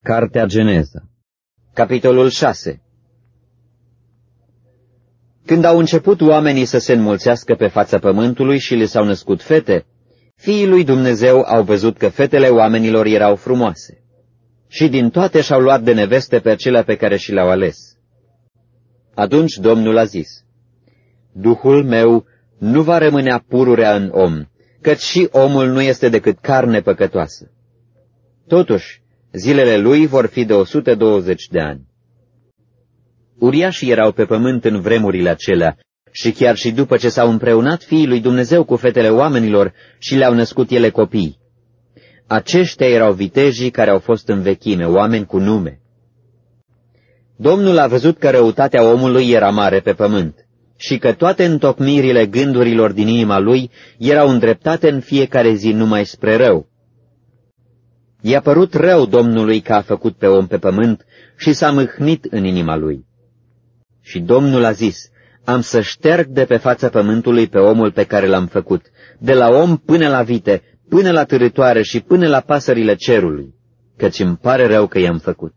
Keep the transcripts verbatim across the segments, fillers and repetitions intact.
Cartea Geneza, capitolul șase. Când au început oamenii să se înmulțească pe fața pământului și le s-au născut fete, fiii lui Dumnezeu au văzut că fetele oamenilor erau frumoase. Și din toate și-au luat de neveste pe acelea pe care și le-au ales. Atunci Domnul a zis: Duhul meu nu va rămânea pururea în om, căci și omul nu este decât carne păcătoasă. Totuși, zilele lui vor fi de o sută douăzeci de ani. Uriașii erau pe pământ în vremurile acelea, și chiar și după ce s-au împreunat fiii lui Dumnezeu cu fetele oamenilor și le-au născut ele copii. Aceștia erau vitejii care au fost în vechime, oameni cu nume. Domnul a văzut că răutatea omului era mare pe pământ și că toate întocmirile gândurilor din inima lui erau îndreptate în fiecare zi numai spre rău. I-a părut rău Domnului că a făcut pe om pe pământ și s-a mâhnit în inima lui. Și Domnul a zis: Am să șterg de pe fața pământului pe omul pe care l-am făcut, de la om până la vite, până la târătoare și până la pasările cerului, căci îmi pare rău că i-am făcut.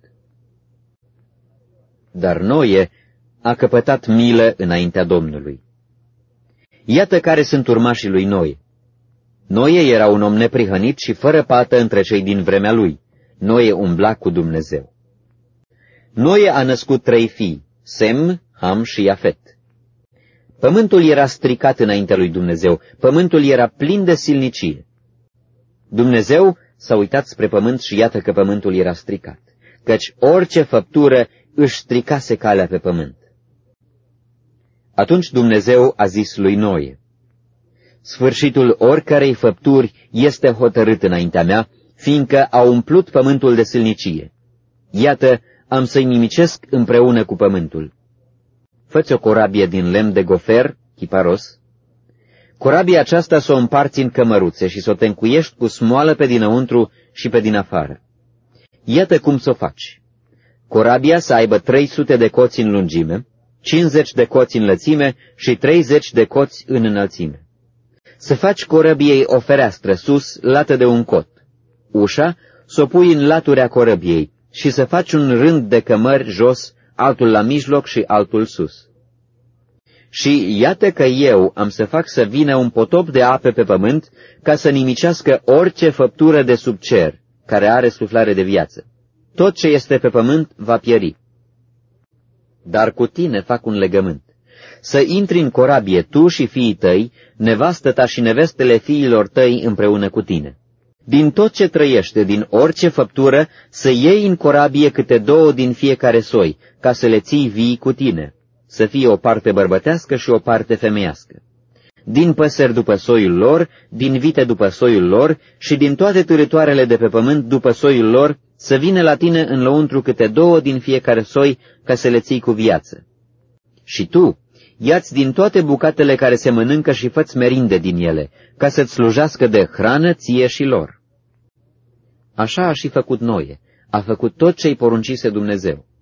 Dar Noe a căpătat milă înaintea Domnului. Iată care sunt urmașii lui Noe. Noe era un om neprihănit și fără pată între cei din vremea lui. Noe umbla cu Dumnezeu. Noe a născut trei fii, Sem, Ham și Iafet. Pământul era stricat înaintea lui Dumnezeu, pământul era plin de silnicie. Dumnezeu s-a uitat spre pământ și iată că pământul era stricat, căci orice făptură își stricase calea pe pământ. Atunci Dumnezeu a zis lui Noe: Sfârșitul oricărei făpturi este hotărât înaintea mea, fiindcă a umplut pământul de silnicie. Iată, am să-i nimicesc împreună cu pământul. Fă-ți o corabie din lemn de gofer, chiparos. Corabia aceasta s-o împarți în cămăruțe și s-o tencuiești cu smoală pe dinăuntru și pe din afară. Iată cum s-o faci. Corabia să aibă trei sute de coți în lungime, cincizeci de coți în lățime și treizeci de coți în înălțime. Să faci corăbiei o fereastră sus, lată de un cot. Ușa s-o pui în laturea corăbiei și să faci un rând de cămări jos, altul la mijloc și altul sus. Și iată că eu am să fac să vină un potop de ape pe pământ, ca să nimicească orice făptură de sub cer, care are suflare de viață. Tot ce este pe pământ va pieri. Dar cu tine fac un legământ. Să intri în corabie tu și fiii tăi, nevastă ta și nevestele fiilor tăi împreună cu tine. Din tot ce trăiește, din orice făptură, să iei în corabie câte două din fiecare soi, ca să le ții vii cu tine, să fie o parte bărbătească și o parte femeiască. Din păsări după soiul lor, din vite după soiul lor și din toate târătoarele de pe pământ după soiul lor, să vină la tine în lăuntru câte două din fiecare soi, ca să le ții cu viață. Și tu, ia-ți din toate bucatele care se mănâncă și fă-ți merinde din ele, ca să-ți slujească de hrană ție și lor. Așa a și făcut Noe, a făcut tot ce-i poruncise Dumnezeu.